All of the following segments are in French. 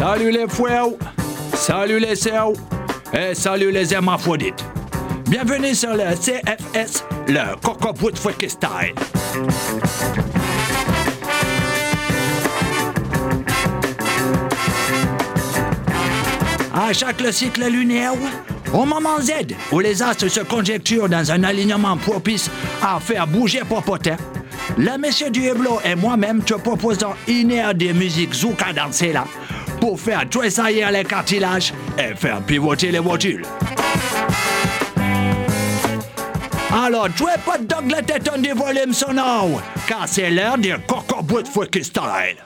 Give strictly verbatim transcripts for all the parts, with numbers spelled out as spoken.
Salut les fouets, salut les sœurs et salut les hermaphrodites. Bienvenue sur le C F S, le Cocoboot Freaky Style. À chaque cycle lunaire, au moment Z, où les astres se conjecturent dans un alignement propice à faire bouger Popotin, le monsieur du Hublot et moi-même te proposons une heure de musique Zouka dansée là, pour faire tressaillir les cartilages et faire pivoter les voitures. Alors, jouez pas de dog la tête en du volume sonore, car c'est l'heure du Cocoboot Freaky Style.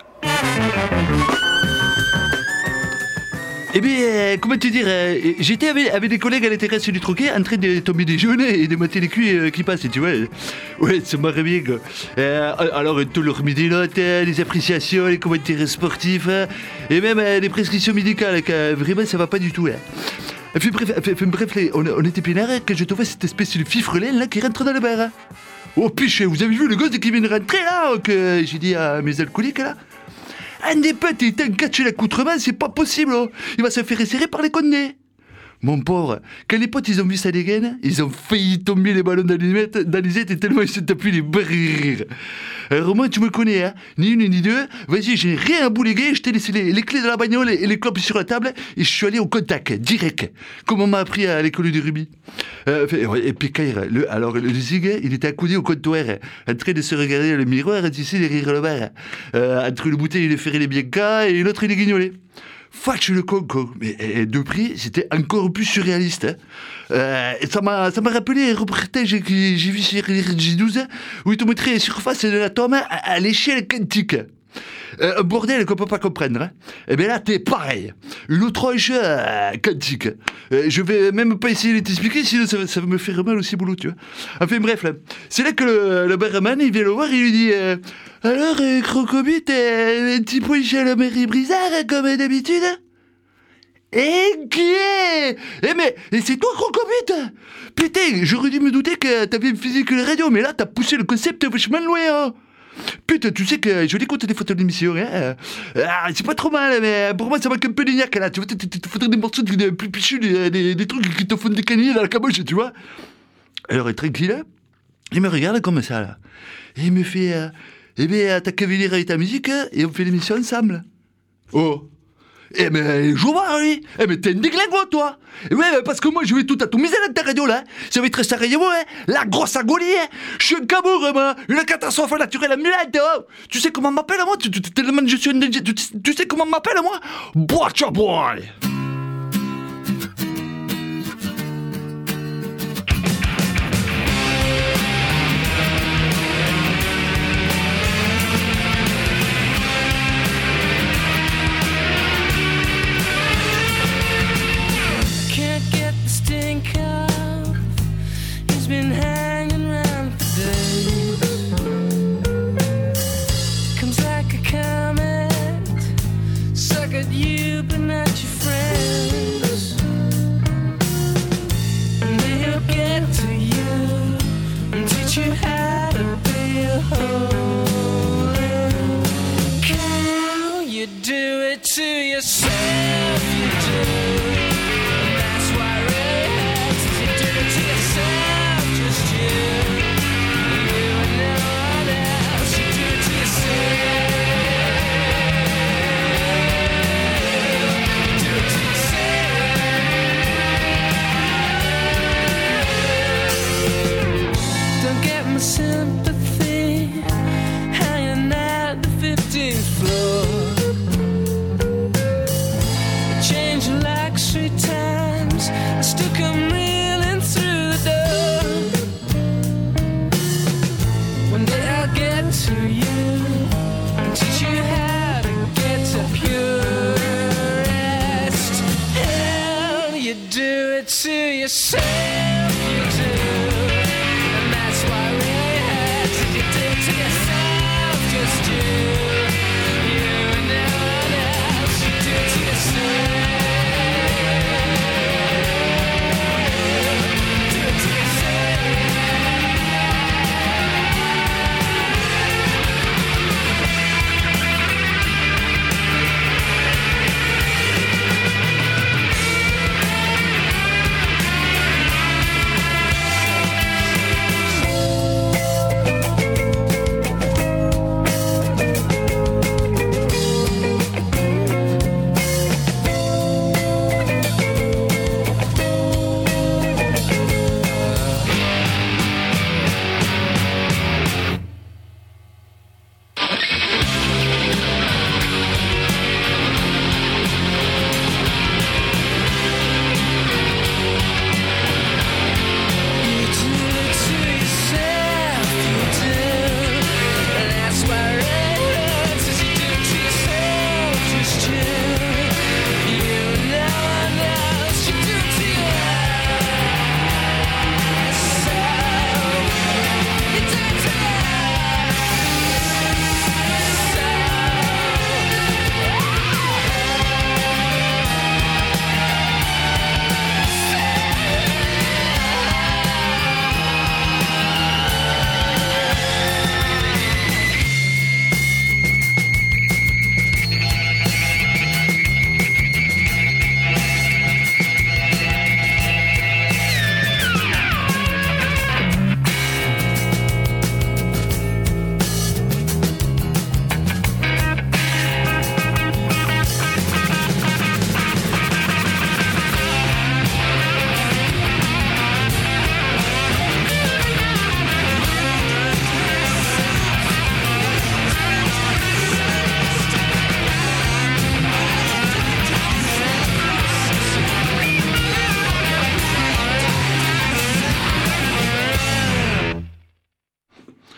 Eh bien, euh, comment te dire, euh, j'étais avec, avec des collègues à la terrasse du Troquet en train de tomber déjeuner et de mater les cuits euh, qui passent, tu vois. Ouais, ça marre bien, quoi. Euh, alors, tout leur mis des notes, euh, les appréciations, les commentaires sportifs, euh, et même euh, les prescriptions médicales, que vraiment, ça va pas du tout, hein. Enfin, bref, enfin, bref on, on était peinards quand je te vois cette espèce de fifrelin là qui rentre dans le bar. Hein. Oh, piche, vous avez vu le gosse qui vient de rentrer là, que j'ai dit à mes alcooliques là. Un des potes, il t'encache l'accoutrement, c'est pas possible. Oh. Il va se faire serrer par les condés. Mon pauvre, quand les potes ils ont vu sa dégaine, ils ont failli tomber les ballons d'alisette et tellement ils se tapent les brrrr. Alors moi tu me connais, hein, ni une ni deux, vas-y j'ai rien à bouléguer, je t'ai laissé les, les clés de la bagnole et les clopes sur la table et je suis allé au contact, direct, comme on m'a appris à l'école du rugby. Euh, et puis Kair, le, alors le zig, il était accoudé au comptoir, en train de se regarder dans le miroir et tu sais, derrière le bar. Euh, entre le bouteille il est ferré les biancas et l'autre il est guignolé. Fâche le con, con. Mais et, de prix, c'était encore plus surréaliste. Hein. Euh, ça m'a, ça m'a rappelé un reportage que j'ai vu sur G douze où ils te montraient la surface de l'atome à, à l'échelle quantique. Euh, un bordel qu'on peut pas comprendre. Hein. Et bien là, t'es pareil. Une autre euh, quantique. Euh, je vais même pas essayer de t'expliquer, sinon ça, ça va me faire mal aussi boulot, tu vois. Enfin bref, là. C'est là que le, le barman, il vient le voir et il lui dit euh, alors, euh, Crocobit, euh, un petit point chez la mairie Brizard, comme d'habitude. Et qui est Eh mais, et c'est toi, Crocobit? Putain, j'aurais dû me douter que t'avais une physique de radio, mais là, t'as poussé le concept vachement loin, hein. Putain, tu sais que je l'écoute des photos d'émission, hein. Ah, c'est pas trop mal, mais pour moi, ça manque un peu de niaque, là. Tu vois, tu faudrait des morceaux de, de plus pichus, des, des, des trucs qui te font des canilles dans la caboche, tu vois. Alors, tranquille, il me regarde comme ça, là. Et il me fait, euh, eh bien, t'as qu'à venir avec ta musique, et on fait l'émission ensemble. Oh. Eh ben, je vois, lui. Eh ben, t'es un déglingo, toi. Eh ouais, parce que moi, je vais tout atomiser dans ta radio, là. Ça va être Sarajevo, hein. La grosse agonie, hein. Je suis un cabourg, moi. Une catastrophe naturelle ambulante, oh. Tu sais comment on m'appelle, moi? Tu, tu, tellement je suis un... Tu, tu sais comment on m'appelle, moi? Butcher Boy. Been hanging around for days. Comes like a comet, suck at you but not your friend.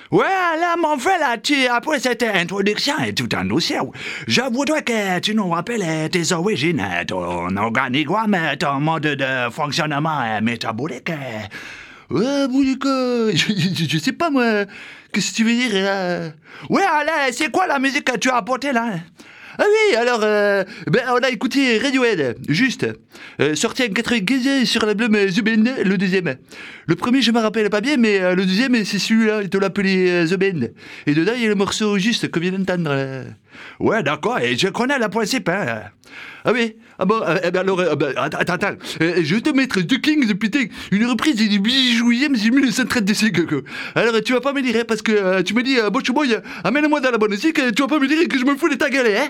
Ouais, là, mon frère, là, tu, après cette introduction et tout en douceur, je voudrais que tu nous rappelles euh, tes origines, euh, ton organigramme, euh, ton mode de fonctionnement euh, métabolique. euh. Ouais, Boulico, je, je, je sais pas, moi. Qu'est-ce que tu veux dire, là? Ouais, allez, c'est quoi la musique que tu as apportée, là? Ah oui, alors, euh, ben, on a écouté Radiohead, juste. Euh, sorti en quatre-vingt-quinze sur l'album The Band, le deuxième. Le premier, je me rappelle pas bien, mais euh, le deuxième, c'est celui-là, il te l'appelait euh, The Band. Et dedans, il y a le morceau juste qu'on vient d'entendre. Là. Ouais, d'accord, et je connais le principe, hein. Ah oui, ah bon, euh, eh ben alors, euh, ben, attends, attends, attends. Euh, je vais te mettre The Kings, putain, une reprise du huit juillet mille neuf cent trente-cinq, quoi. Alors, tu vas pas me dire, hein, parce que euh, tu me dis, euh, bon, boy, amène-moi dans la bonne musique, tu vas pas me dire que je me fous de ta gueule, hein.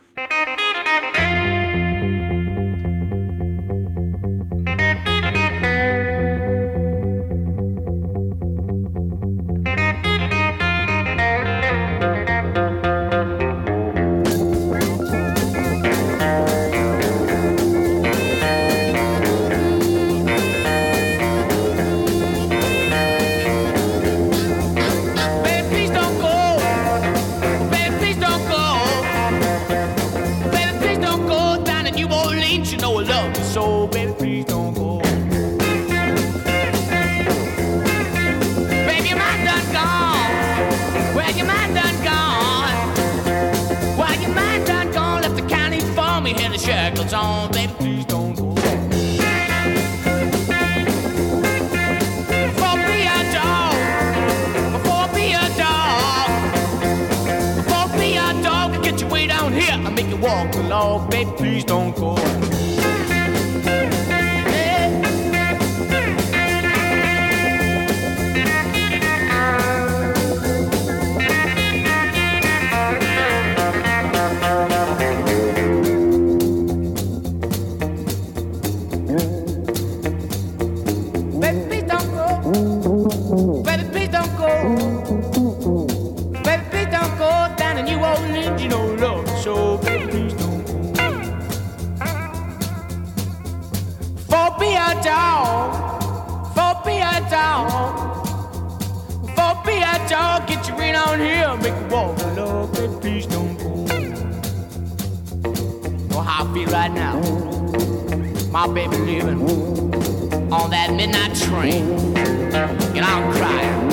So, baby, please don't go. Baby, your mind done gone. Well, your mind done gone. Well, your mind done gone. Left the county for me, had the shackles on. Baby, please don't go. Before be a dog. Before be a dog. Before be a dog, get your way down here and make you walk along. Baby, please don't go. Get you right on here, make you walk, love, baby, please don't go. Know how I feel right now. My baby living on that midnight train, and I'm crying.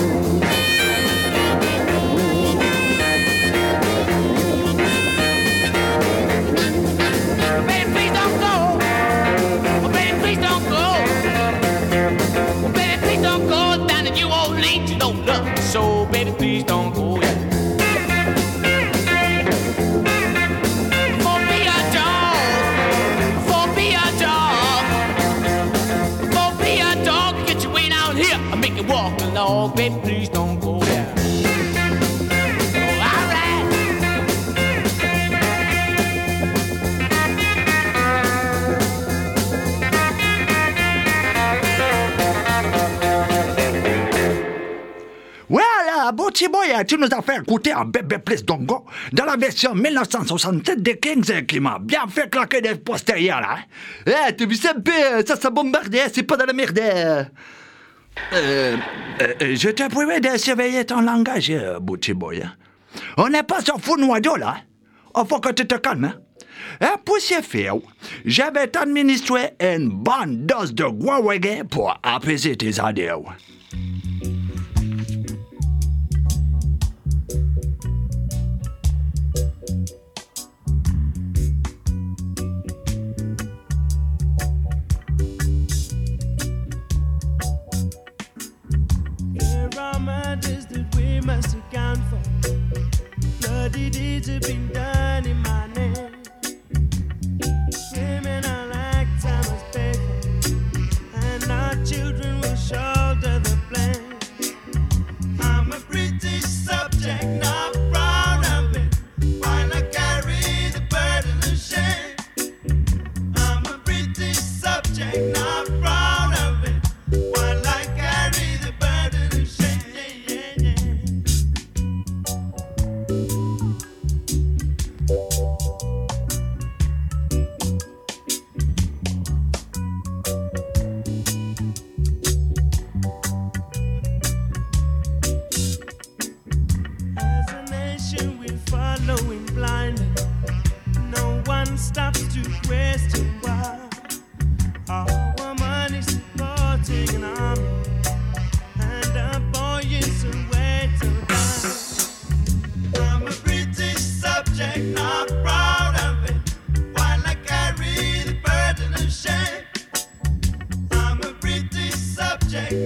Baby, please don't go. Oh, baby, please don't go. Oh, baby, please don't go down to New Orleans, you know love. So, baby, please don't go. Yeah. For be a dog, for be a dog, for be a dog, get your way down here, I make you walk along. Baby, please don't go. Yeah. Oh, all right. Voilà, beau petit boy, tu nous as fait écouter un Bébé Please Don't Go dans la version mille neuf cent soixante-sept des Kings qui m'a bien fait claquer des postérieurs là. Eh, hey, t'as vu ça, peu, ça, ça bombarde, hein, c'est pas dans la merde. Euh, euh, je te prierai de surveiller ton langage, beau petit boy. Hein. On n'est pas sur fou noyau là. Il faut que tu te calmes. Hein. Et pour ce faire, je vais t'administrer une bonne dose de gros reggae pour apaiser tes adhères. Must account for bloody deeds have been done in my name. Criminal acts I must pay for, and our children will shoulder the blame. I'm a British subject, not proud of it, while I carry the burden of shame. I'm a British subject, not proud of it, while I carry the burden of shame.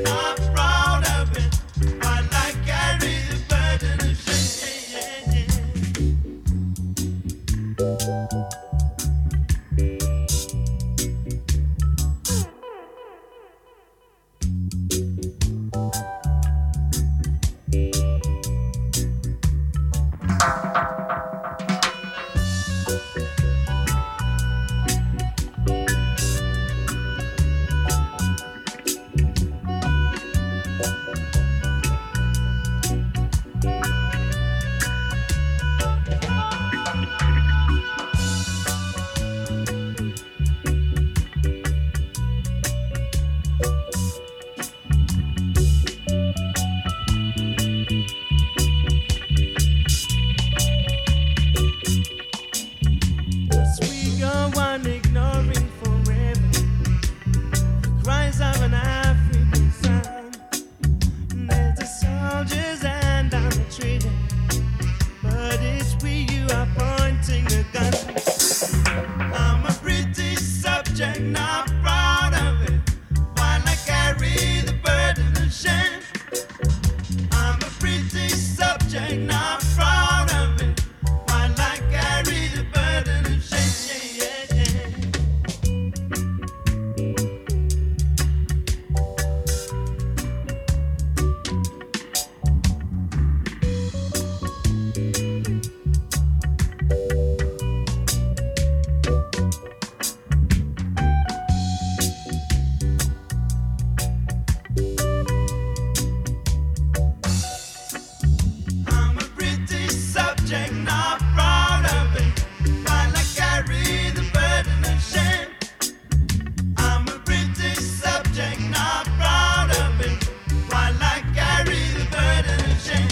not proud of it. While I carry the burden of shame. Yes, we go on ignoring forever the cries of an African son. There's a soldier's hand on the trigger, but it's we you are pointing the gun. I'm a British subject, not proud of it, while I carry the burden of shame. I'm a British subject, not proud of it, while I carry the burden of shame. I'm a British subject, not proud of it, while I carry the burden of shame. I'm a British subject, not proud of it, while I carry the burden of shame.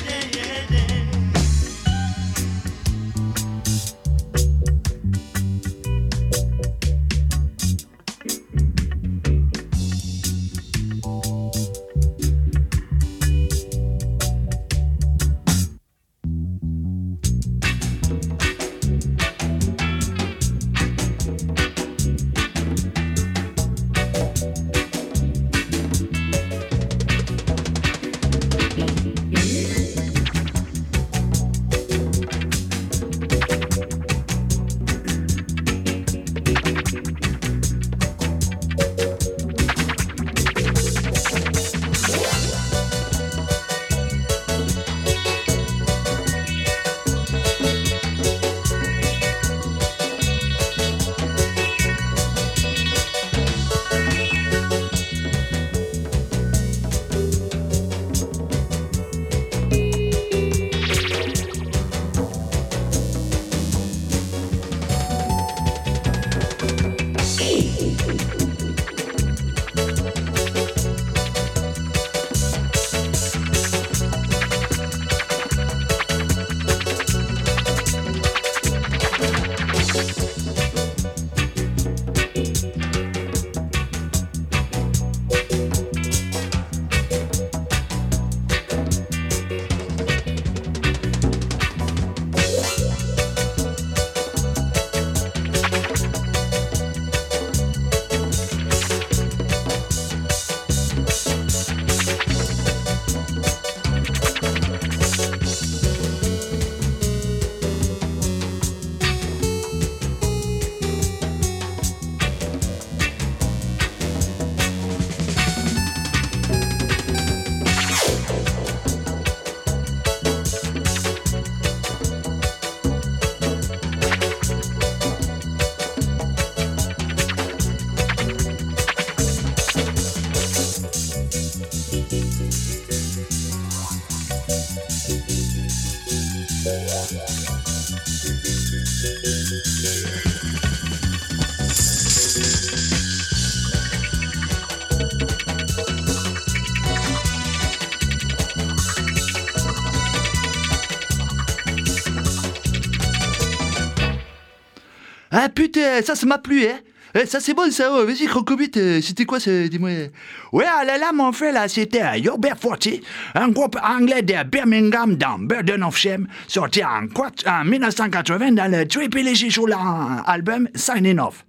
Ah putain, ça, ça m'a plu, hein. Eh, ça, c'est bon, ça. Oh, vas-y, Crocobite, euh, c'était quoi, ça? Dis-moi. Ouais, là, là, mon frère, là, c'était euh, Hubert Forty, un groupe anglais de Birmingham dans Burden of Shame, sorti en, quat- en mille neuf cent quatre-vingts dans le Triple J Show album Signing Off.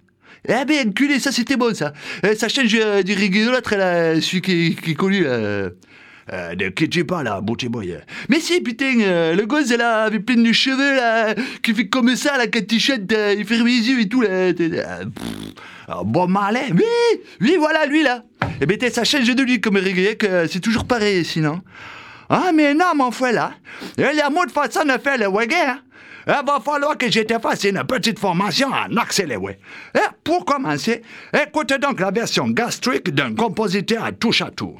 Eh ben, enculé, ça c'était bon, ça. Eh, ça change euh, du reggae de l'autre, là, celui qui, qui est connu, là. Euh, euh, de qui tu parles, là, Butchie Boy. Mais si, putain, euh, le gosse, là, avec plein de cheveux, là, qui fait comme ça, là, quand il chante, euh, il ferme les yeux et tout, là. Euh, pff, bon malin, oui, oui, voilà, lui, là. Eh ben, ça change de lui comme reggae, que c'est toujours pareil, sinon. Ah, mais non, mon frère, là. Il y a mot de façon de faire le reggae, hein. Il va falloir que je te fasse une petite formation en accéléré. Et pour commencer, écoute donc la version gastrique d'un compositeur à touche à tout.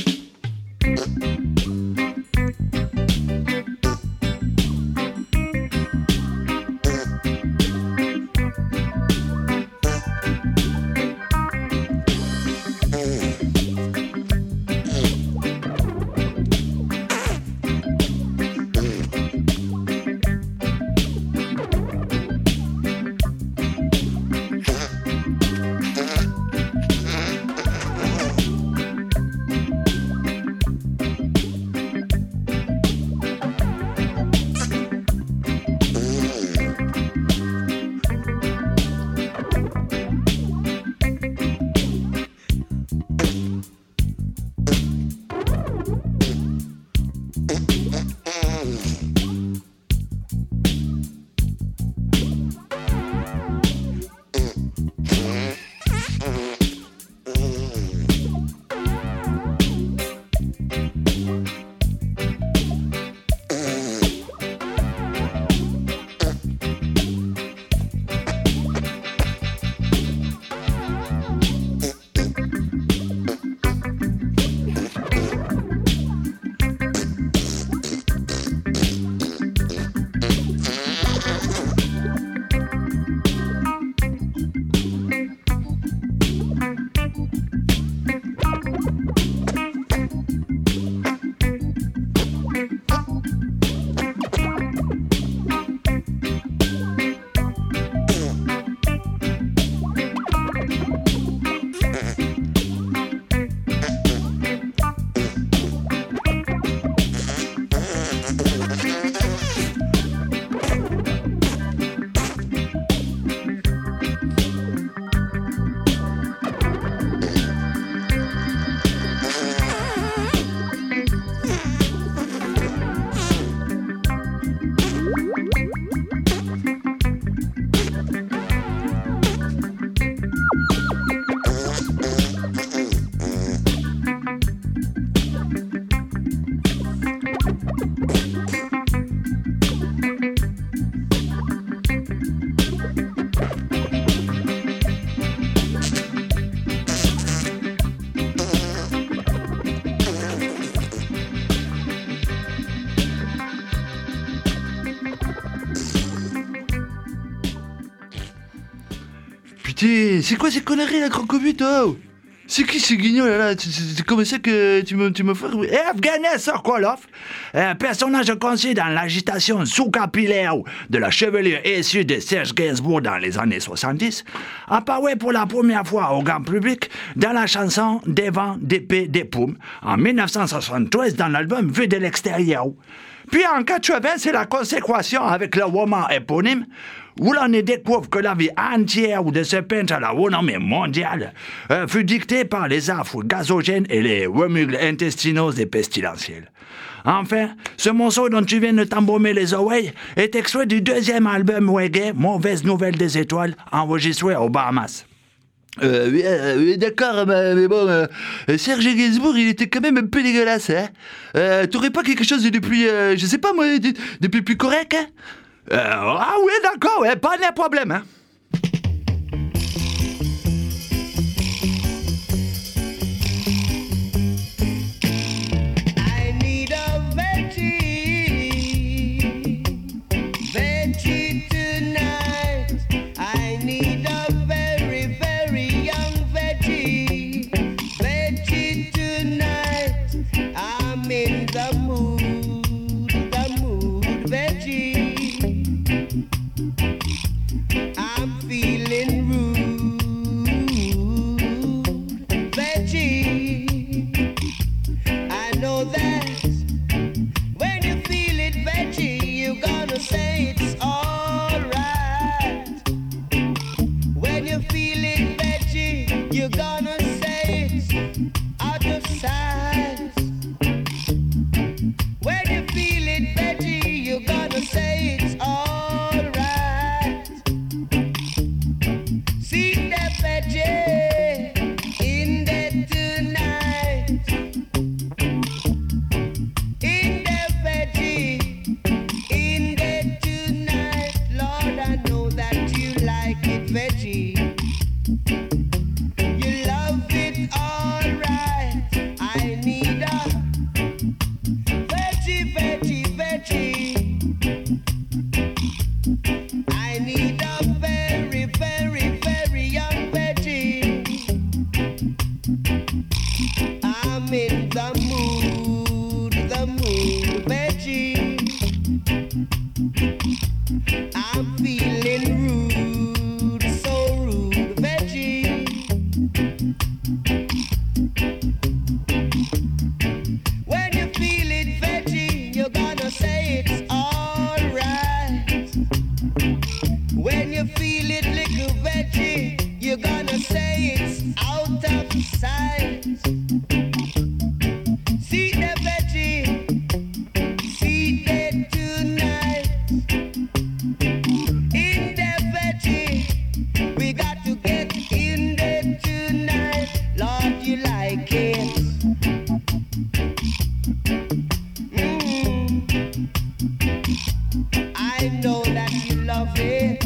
Putain, c'est quoi ces conneries, la crocobute, oh? C'est qui ce guignol là? C'est comme ça que tu me, tu me fais... Et Afghanes Sokolov, un personnage conçu dans l'agitation sous-capillaire de la chevelure issue de Serge Gainsbourg dans les années soixante-dix, apparaît pour la première fois au grand public dans la chanson Des vents, d'épée, des paumes, en dix-neuf cent soixante-treize dans l'album Vu de l'extérieur. Puis en quatre-vingts, c'est la consécration avec le roman éponyme, où l'on y découvre que la vie entière de ce peintre à la renommée mondiale euh, fut dictée par les affres gazogènes et les remugles intestinaux et pestilentiels. Enfin, ce morceau dont tu viens de t'embaumer les oreilles est extrait du deuxième album reggae Mauvaise Nouvelle des Étoiles, enregistré aux Bahamas. Euh, oui, euh, oui, d'accord, mais, mais bon, euh, Serge Gainsbourg, il était quand même un peu dégueulasse, hein. Euh, t'aurais pas quelque chose de plus, euh, je sais pas moi, de, de plus, plus correct, hein? Euh, ah oui, d'accord, ouais, pas de problème, hein. I need a veggie, veggie tonight. I need a very, very young veggie, veggie tonight. I'm in the mood, the mood, veggie. I the mood, the mood, veggie. I'm feeling rude, so rude, veggie. When you feel it, veggie, you're gonna say it's alright. When you feel it, little veggie, you're gonna say it's out of sight. See the veggie, see the tonight. In the veggie, we got to get in there tonight. Lord, you like it. Mm. I know that you love it.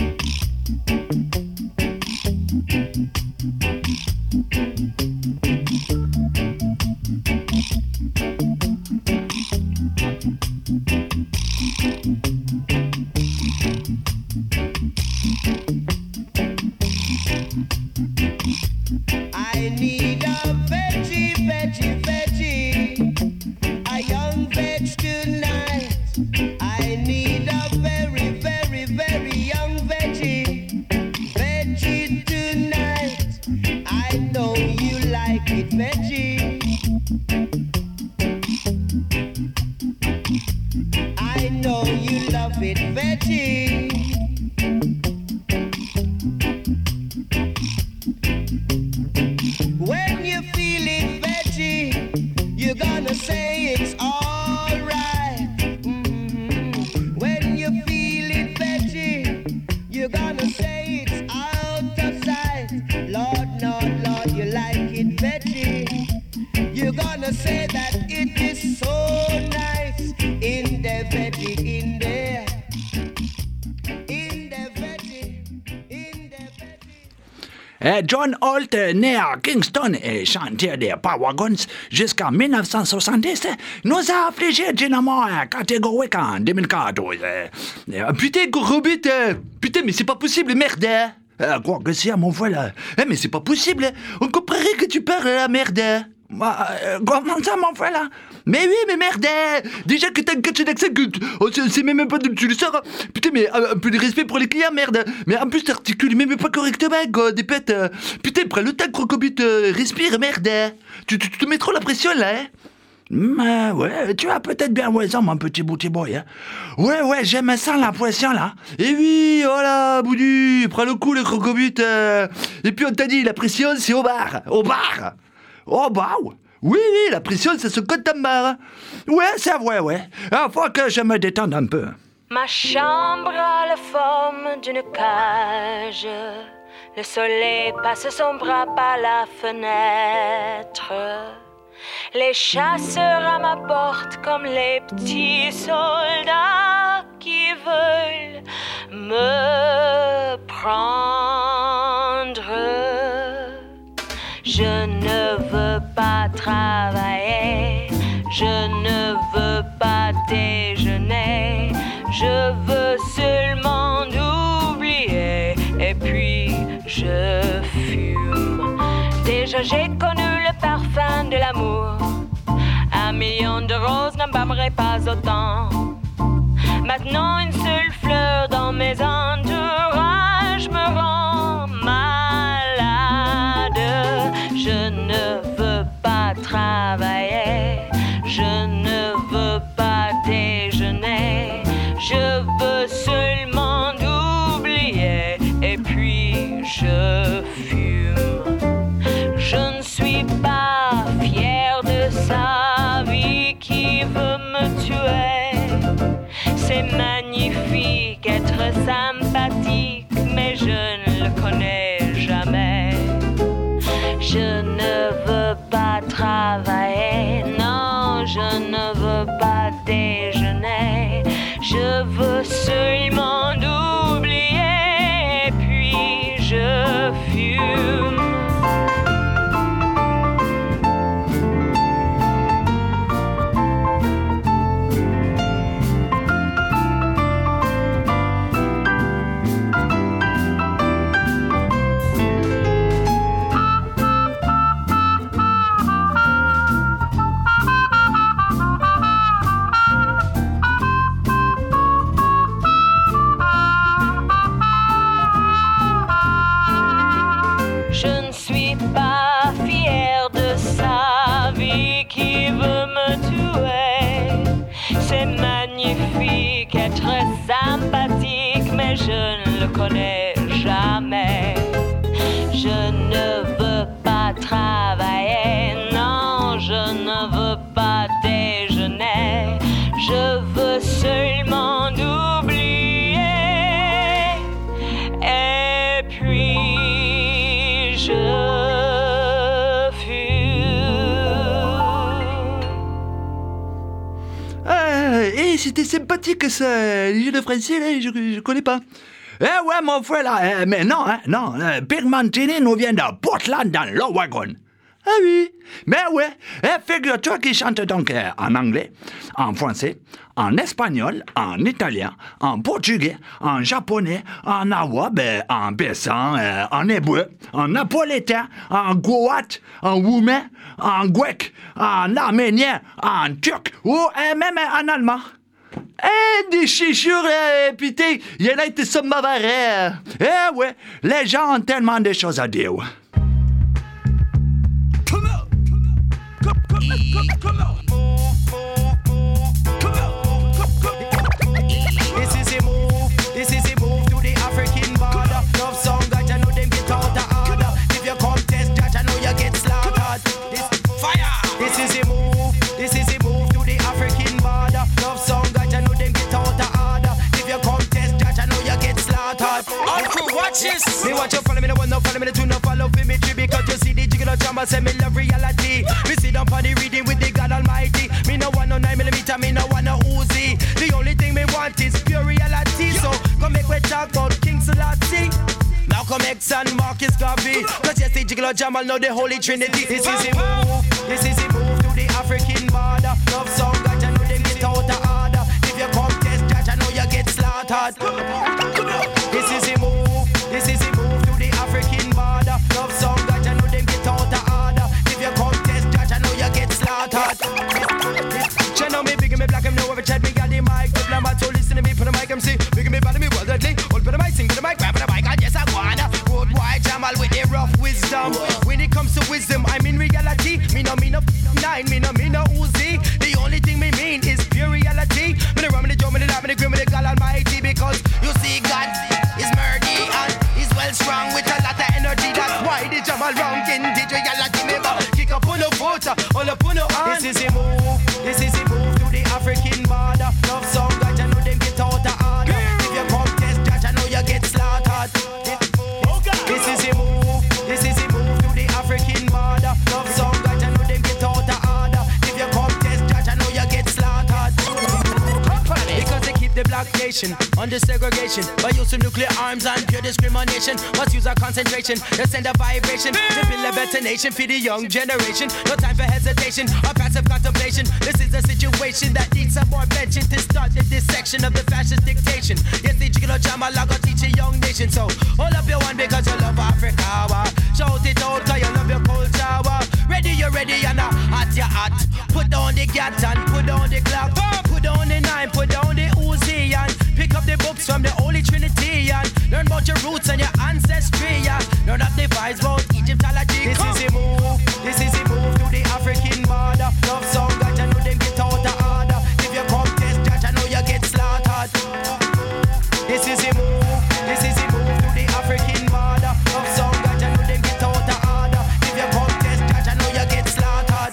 I need a veggie, veggie, veggie, a young veg tonight. I need a very, very, very young veggie, veggie tonight. I know you like it, veggie. I know you love it, veggie. When you feel it, veggie, you're gonna say it's alright. Mm-hmm. When you feel it, veggie, you're gonna say it's out of sight. Lord, Lord, Lord, you like it, veggie. You're gonna say that it is so nice in the veggie, in there. In the veggie, in the veggie. Eh, John Holt, né à Kingston et chanteur des Power Guns jusqu'en dix-neuf cent soixante-dix, nous a affligés d'une mort catégorique en deux mille quatorze. Eh, Putain, Robit, euh, putain, mais c'est pas possible, merde. hein. euh, quoi que c'est, mon frère, là? Eh, mais c'est pas possible. hein. On comprendrait que tu parles, la merde. hein. Bah, euh, comment ça, mon frère, là? Mais oui, mais merde. hein. Déjà que t'as un catch d'accent que tu- on sait- sait même pas d'où tu le sors. hein. Putain, mais un, un peu de respect pour les clients, merde. Mais en plus, t'articules même pas correctement, quoi, des pètes. euh. Putain, prends le temps, Crocobit, euh, respire, merde. hein. Tu, tu, tu te mets trop la pression, là, hein. Mais ouais, tu as peut-être bien raison, mon petit bouti boy. Hein. Ouais, ouais, j'aime ça, la poisson, là. Eh oui, voilà, Boudu, prends le coup, le Crocobit. euh. Et puis, on t'a dit, la pression, c'est au bar. Au bar. Oh, bah, Oui, oui, la pression, ça se compte en bar. ouais, c'est vrai, ouais. Il faut que je me détende un peu. Ma chambre a la forme d'une cage. Le soleil passe son bras par la fenêtre. Les chasseurs à ma porte comme les petits soldats qui veulent me prendre. Je ne veux pas travailler, je ne veux pas déjeuner, je veux seulement oublier et puis je fume. Déjà j'ai connu le parfum de l'amour, un million de roses n'embaumerait pas autant. Maintenant une seule fleur dans mes entourages me rend malade. Je ne veux pas travailler, je ne veux pas déjeuner, je veux seulement oublier et puis je fume. Je ne suis pas fière de sa vie qui veut me tuer. C'est magnifique être sympathique, mais je ne le connais jamais. Je ne veux pas travailler, eh, c'était sympathique ça, les jeux français, là, je, je connais pas. Eh ouais, mon frère, là, eh, mais non, hein, non, euh, Pigmantini nous vient de Portland dans l'Oregon. Ah oui. Mais ouais, eh, figure-toi qu'il chante donc euh, en anglais, en français, en espagnol, en italien, en portugais, en japonais, en arabe, euh, en persan, euh, en hébreu, en napolitain, en goat, en roumain, en grec, en arménien, en turc ou euh, même euh, en allemand. Eh, des chichures, euh, putain, il y en a qui sont mavarés. Eh ouais, les gens ont tellement de choses à dire. This is a move, this is a move to the African border. Love song, God, you know them get out of order. If you contest, God, you know you get slaughtered. This fire. This is a move, this is a move to the African border. Love song, God, you know them get out of order. If you contest, God, you know you get slaughtered. All crew, watch this. Me watch you follow me, no one no follow me, no two no follow me, me tree because you see the jiggle of drama, say me love reality. Me sit down for the reading with the God Almighty. Me no want no nine millimeter, me no want no Uzi. The only thing me want is pure reality. So come make we talk about King Selassie, Malcolm X and Marcus Garvey. Cause yes, the Jiggle Jamal know the Holy Trinity. This is a move, this is a move to the African border. Love song, God, you know them get out of order. If you contest, God, you know you get slaughtered. This is a move, this is a move to the African border. Love song, God, you know them get out of order. If you contest, God, you know you get slaughtered. You know me big and me black, and know every chat me got the mic. Diplomat, so listen to me, put the mic, M C. Big and me bad and me well deadly. All put the mic, sing to the mic, grab the mic, and yes I wanna. Worldwide Jamal with the rough wisdom. When it comes to wisdom, I'm in reality. Me no me no nine, me no me no Uzi. The only thing me mean is pure reality. Me the rum, me the drum, me the lap, me the grim, me the God Almighty. Because you see God is murdy and he's well strong with a lot of energy. That's why the Jamal ranking did reality. Me but kick up on the foot, all up on the hand. This is a move, this is a move to the African border. Love song, God, you know them get out of order. If you contest, God, you know you get slaughtered. This is a move, this is a move to the African border. Love song, God, you know them get out of order. If you contest, God, you know you get slaughtered. Because they keep the black nation under segregation by use of nuclear arms and pure discrimination. Must use our concentration, they send a vibration to build a better nation for the young generation. No time for hesitation or passive contemplation. This is a situation that needs some more mention to start the dissection of the fascist dictation. Yes, the Jiggle Jamal I got teach a young nation. So hold up your one because you love Africa. Wa. Shout it out cause you love your culture. Wa. Ready, you're ready and uh, hot, you're hot. Put down the gat and put down the clock. Put down the nine, put down the Uzi and pick up the books from the Holy Trinity and learn about your roots and your ancestry. And learn up the vibes about Egyptology. This is a move, this is a move to the African border. Love song, God, you know them get out of order. If you contest, God, you know you get slaughtered. This is a move, this is a move to the African border. Love song, God, you know them get out of order. If you contest, God, you know you get slaughtered.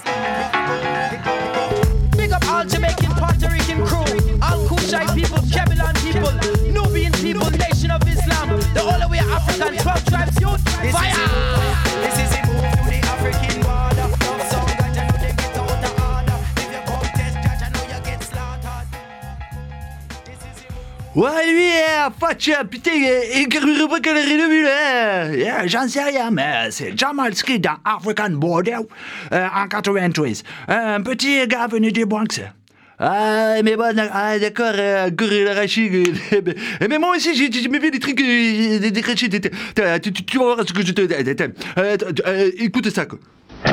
Big up all Jamaican, Puerto Rican crew, all Kushite people, Kabbalah people, Nubian people, Nation of Islam, the all the way African twelve tribes youth. Fire! This is a move to the African border. Love song, God, you know them get out of order. If you contest, God, you know you get slaughtered. This is a move. Ouais, lui, euh, Fatcha, putain, et quelle rubrique elle est revue, là? Yeah, j'en sais rien, mais c'est Jamal Ski dans African Border euh, en quatre-vingt-treize. Un petit gars venu du Bronx. Ah, mais bon, ah, d'accord, euh, encore l'arachide. Mais moi aussi, j'ai, j'ai fait des trucs, euh, des, des rachides. Tu, tu, tu vas voir ce que je te... Attends, euh, euh, écoute ça, quoi.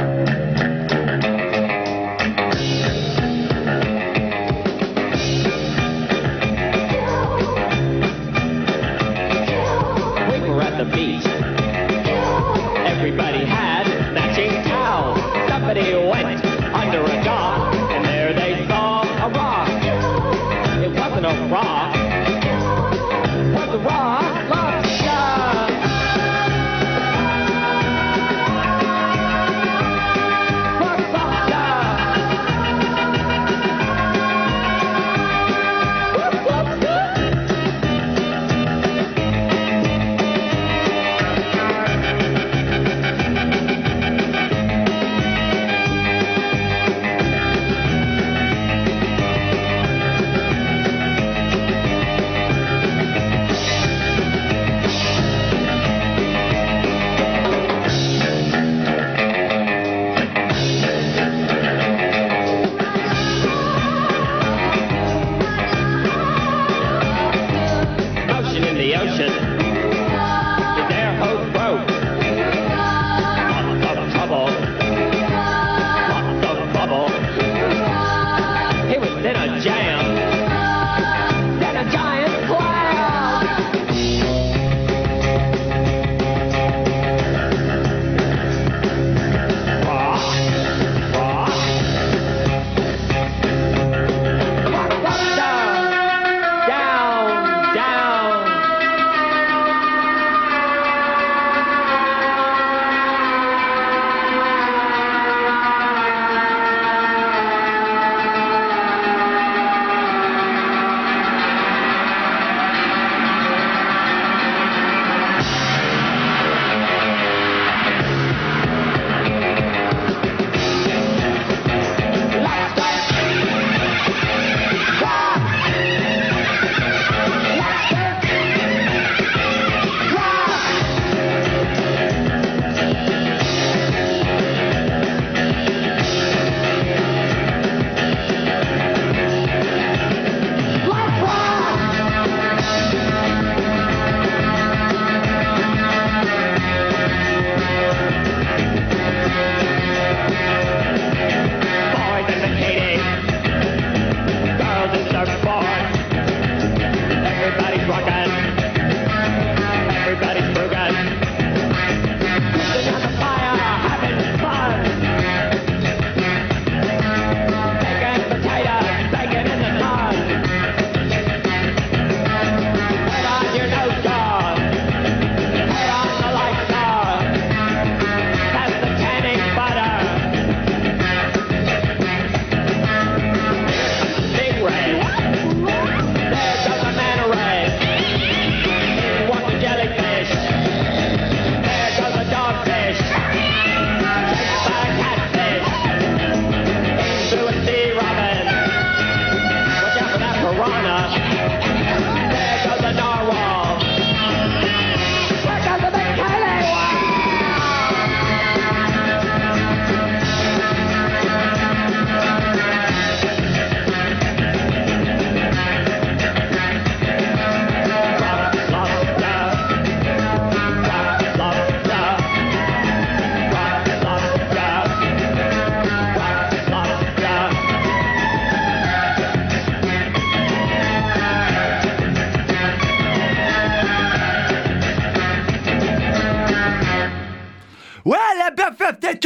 We were at the beach. Everybody had matching towels. Somebody went under a dock, and there they saw a rock. It wasn't a rock. It was a rock lobster.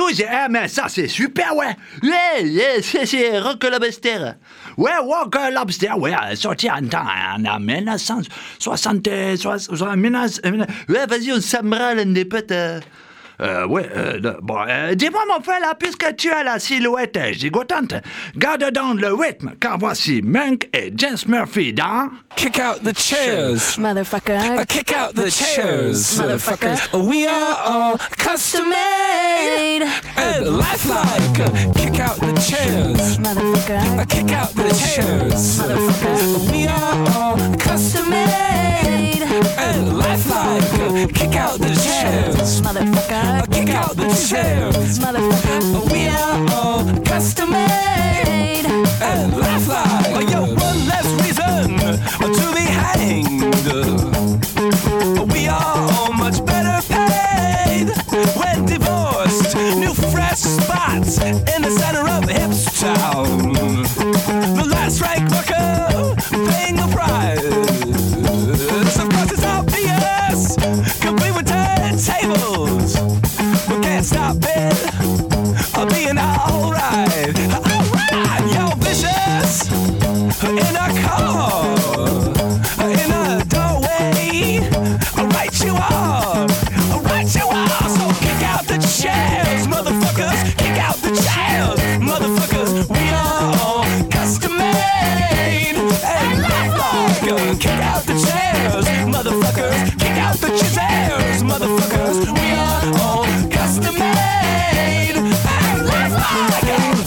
douze, eh, mais ça, c'est super, ouais. Ouais, ouais, c'est, c'est Rock Lobster. Ouais, Walk Lobster, ouais, sorti en temps, en mille neuf cent soixante, Ouais, vas-y, on s'embralle, un des potes. euh. Euh, ouais, euh, de- bon, euh, dis-moi, mon frère, là, puisque tu as la silhouette euh, gigotante, garde donc le rythme, car voici Monk et James Murphy dans... Kick out the chairs. Motherfucker. Uh, kick out the chairs. Motherfucker. We are all custom made and lifelike. Uh, Kick out the chairs. Motherfucker. Uh, Kick out the chairs. Motherfucker. We are all custom made and lifelike. Uh, Kick out the chairs. Motherfucker. Uh, Kick out the chairs. Motherfucker. We are all custom made and lifelike. Uh, Yo, one less reason to be hanged. We are all much better paid when divorced. New fresh spots in the center of Hipstown. The last rank worker paying the price. Of course it's obvious, complete with turntables. We can't stop it of being alright. Alright, yo, vicious in a car, in a doorway. I'll write you off, I'll write you off. So kick out the chairs, motherfuckers. Kick out the chairs, motherfuckers. We are all custom made and lifelike. Kick out the chairs, motherfuckers. Kick out the chairs, motherfuckers. We are all custom made and lifelike.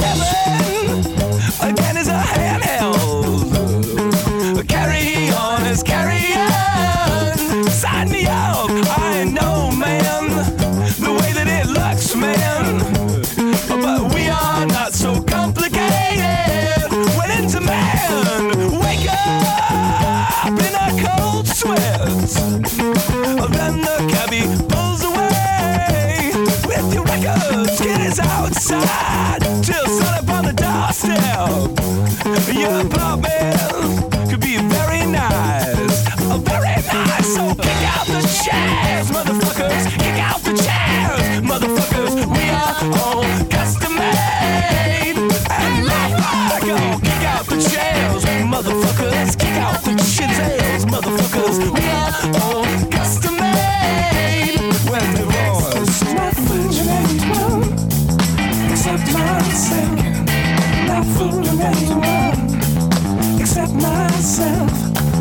Heaven again is a handheld. Carry on is carry on. Sign me up. I know, man, the way that it looks, man. But we are not so complicated. When into man, wake up in a cold sweat. Then the cabbie pulls away with your records. Get us outside till sun up on the doorstep. Your apartment could be very nice, oh, very nice. So kick out the chairs, motherfuckers. Kick out the chairs, motherfuckers. We are all custom made and lifelike. Oh, kick out the chairs, motherfuckers. Kick out the chairs, motherfuckers. We are all custom made when divorced. Not fooling anyone except myself. Not fooling anyone except myself.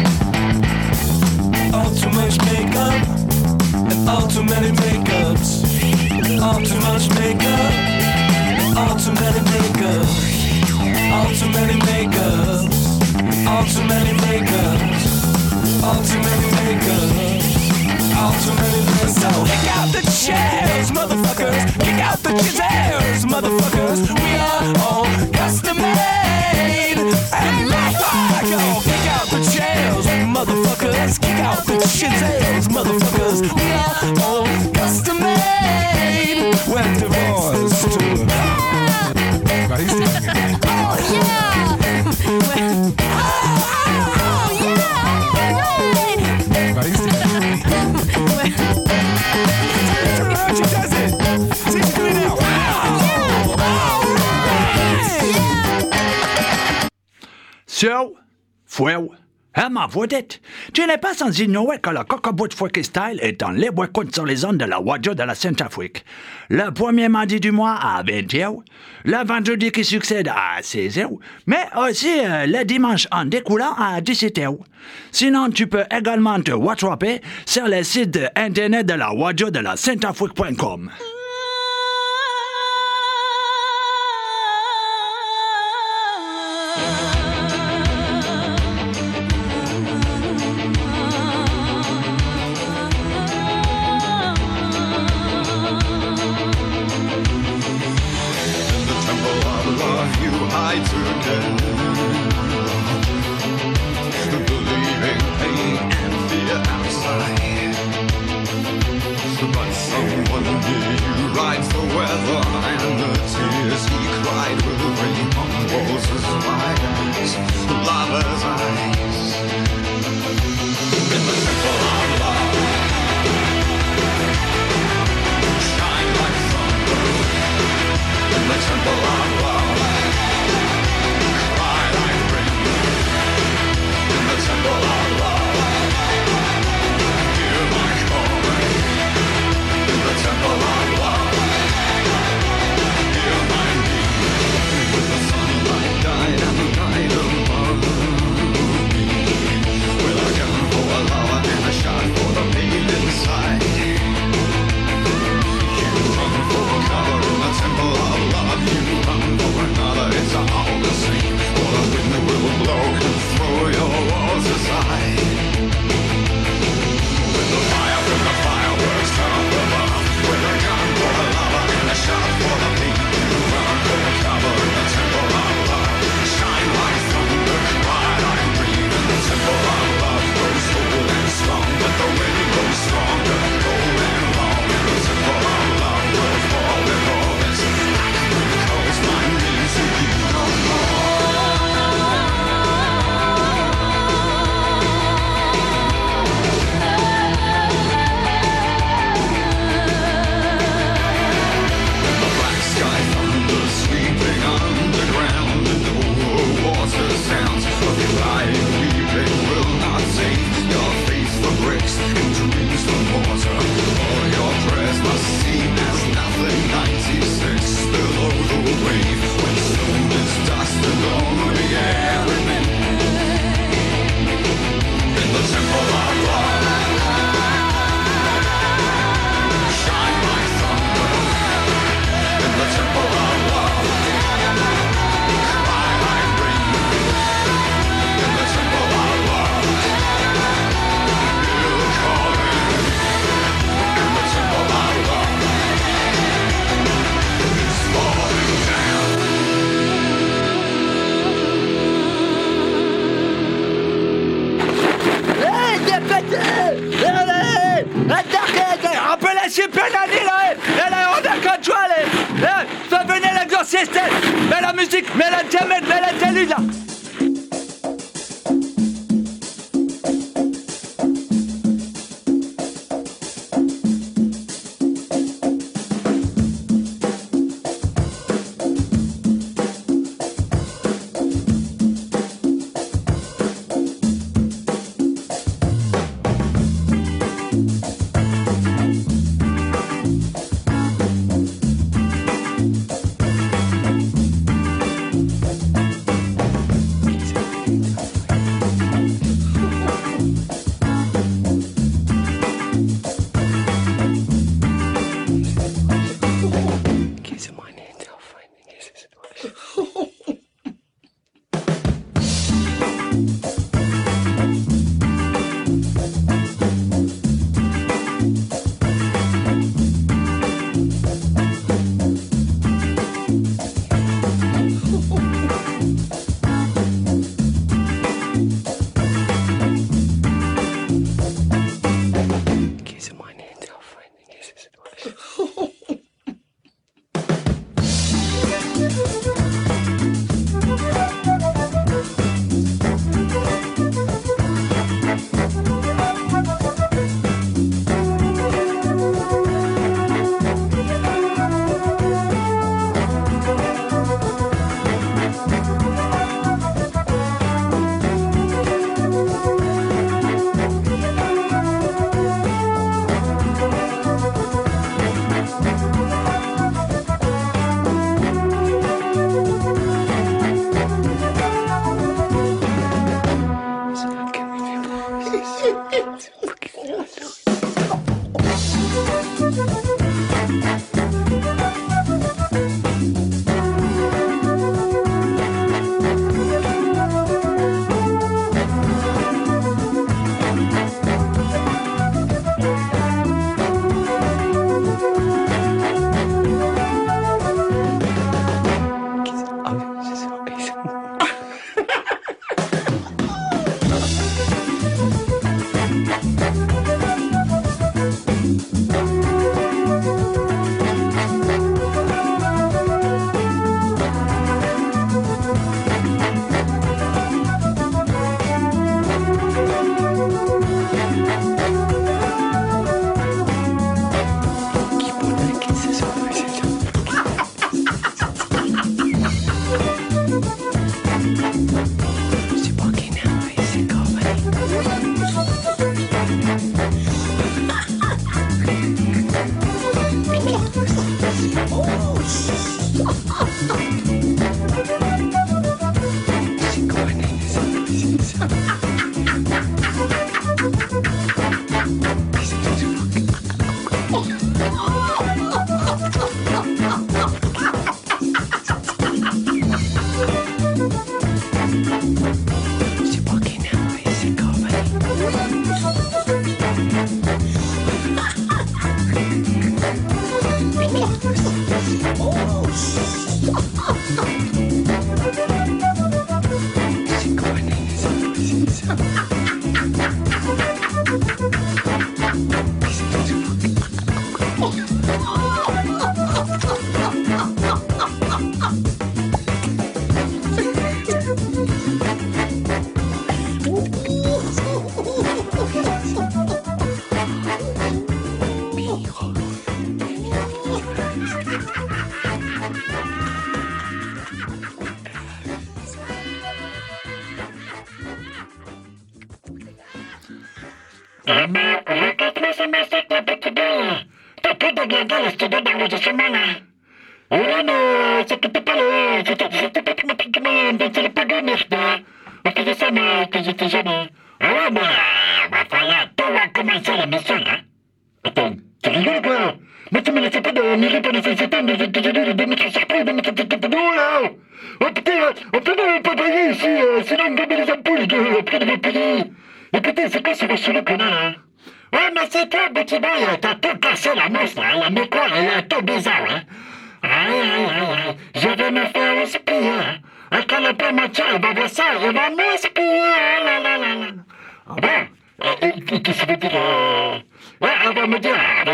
All too much makeup and all too many makeups. All too much makeup, all too many makeups. All too many makeups, all too many makeups. All too many makeups, all too many makeups. So kick out the chairs, motherfuckers. Kick out the chairs, motherfuckers. We are all custom made and lifelike. Oh, kick out the chairs, motherfuckers. Kick out the chairs, motherfuckers. We are all custom made when divorced. Oh, yeah. Oh, yeah. Right. She does it. See, she's doing it now. So, fuego. Hein, ma vedette? Tu n'es pas sans ignorer que le Cocoboot Freaky Style est en libre écoute sur les ondes de la radio de la Sainte-Afrique. Le premier mardi du mois à vingt heures, le vendredi qui succède à seize heures, mais aussi euh, le dimanche en découlant à dix-sept heures. Sinon, tu peux également te wattraper sur le site internet de la radio de la Sainte-Afrique point com. Believing pain and fear outside, but someone near you rides the weather, and the tears he cried will rain on walls as wide as lover's eyes. In the temple of love, shine like thunder. Mets la musique, mets la diamètre, mets la télé là.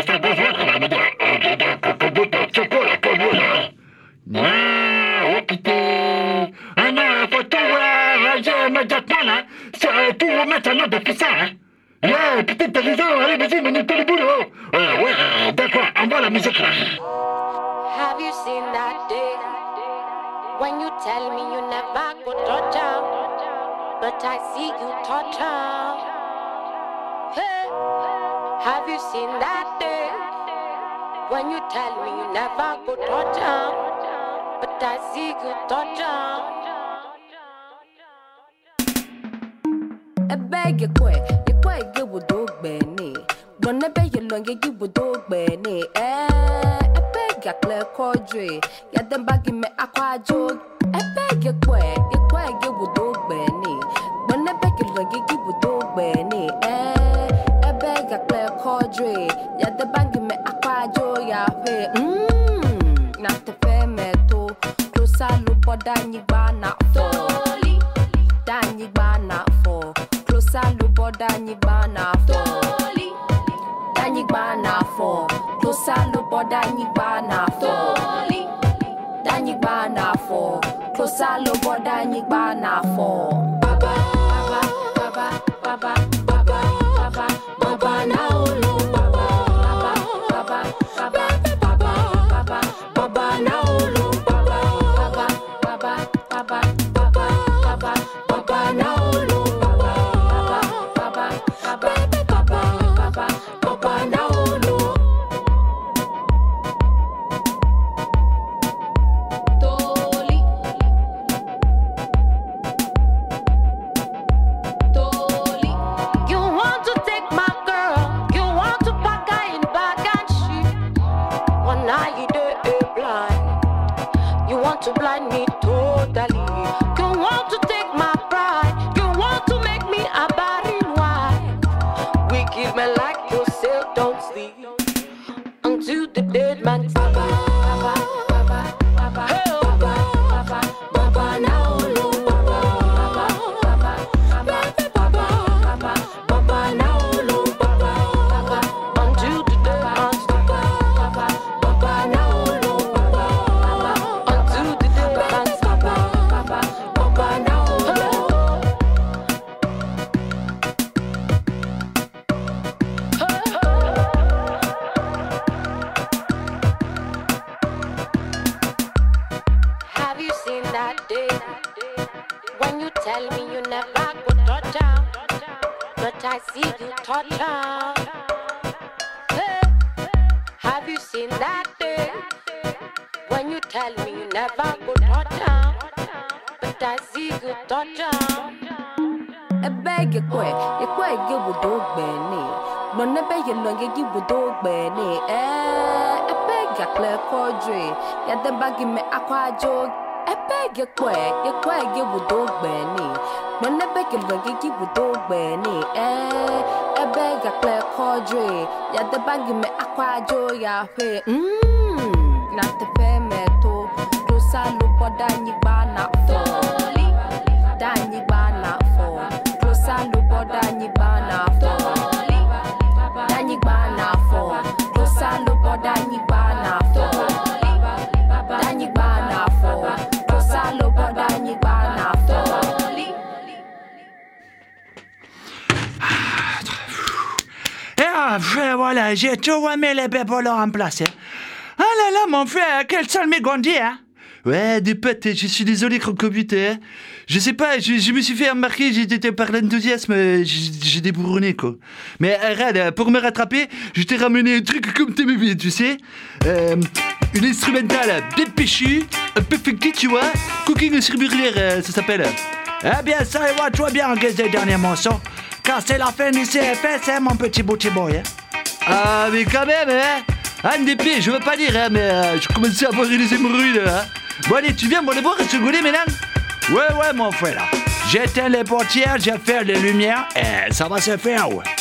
Ah, oh putain, j'ai immédiatement, là. C'est pour remettre un autre puissant, hein. Ouais, peut-être t'as raison, allez, vas-y, mets-nous tout le boulot. Euh, ouais, euh, d'accord, envoie la musique, là. Have you seen that day when you tell me you never go touch am, but I see you touch am? Hey, have you seen that day when you tell me you never go touch am, but I see you touch am? Ebe ye kwe, ye kwe ye wudo gbeni. Gbone be ye long ye wudo gbeni. Eh, ebe ye kle kodre, ya dem bagi me akwa jog. Ebe ye kwe, ye kwe ye wudo gbeni. Gbone be ye long ye wudo gbeni. Eh, ebe ye kle kodre, ya dem bagi me akwa jog ya fe. Mmm, na te fe me to, closer lu boda nyigba na fo. Da nyigba na fo. Salu boda nyibana fo Da nyibana fo Closer lu boda nyibana fo Da nyibana fo Closer lu boda nyibana fo Baba, baba, baba, baba, baba, baba, baba na olu Baba, baba, baba, baba, baba, baba, baba na olu Baba, baba, baba, baba, baba, baba, baba na olu to blind me totally. You want to take my pride. You want to make me a barren wife. We give me like yourself, don't sleep until the dead man. Baba, baba, baba, baba, hey, oh, baba, baba, baba, now, no, baba, baba, baba, baba, baba, baba, baba, now, no, baba, baba, until the dead man. Baba, baba, baba, now, no, baba, baba, until the dead man. Baba, baba, baba, now, no. Have you seen that day when you tell me you never go touch down, but I see you touch down? Hey, have you seen that day when you tell me you never go touch down, but I see you touch down? Ebe ye kwe, ye kwe ye wudo gbeni. Gbone be ye long ye wudo gbeni. Eh, ebe ye kle kodre, ya dem bagi me akwa jog. Ebe ye kwe, ye kwe ye wudo gbeni. Gbone be ye long ye wudo gbeni. Eh, ebe ye kle kodre, ya dem bagi me akwa jog ya fe. Mmm, na te fe me to, closer lu boda nyigba na fo. Da nyigba na fo. Closer lu boda nyigba na fo. Da nyigba na fo. Closer lu boda nyigba na fo. Da nyigba na fo. Closer lu boda nyigba na fo. Ah, frère, voilà, j'ai tout remis les pépoles en place. Hein. Ah là là, mon frère, quel sale mégondi, hein. Ouais, des potes, je suis désolé, Crocobut, hein. Je sais pas, je, je me suis fait remarquer, j'étais par l'enthousiasme, j'ai, j'ai débourronné, quoi. Mais regarde, pour me rattraper, je t'ai ramené un truc comme t'aimais bien, tu sais. Euh, une instrumentale bien péchue, un peu funky, tu vois. Cooking sur Burlier, euh, ça s'appelle. Eh bien, ça va trop bien en guise des derniers morceaux. Car c'est la fin du C F S, hein, mon petit bouti boy. Hein. Ah, mais quand même, hein. Un des pieds, je veux pas dire, hein, mais euh, je commence à avoir des hémorroïdes, hein. Bon, allez, tu viens, bon, les boire et se gauler maintenant. Ouais, ouais, mon frère, là. J'éteins les portières, j'ai fait les lumières, et ça va se faire, ouais.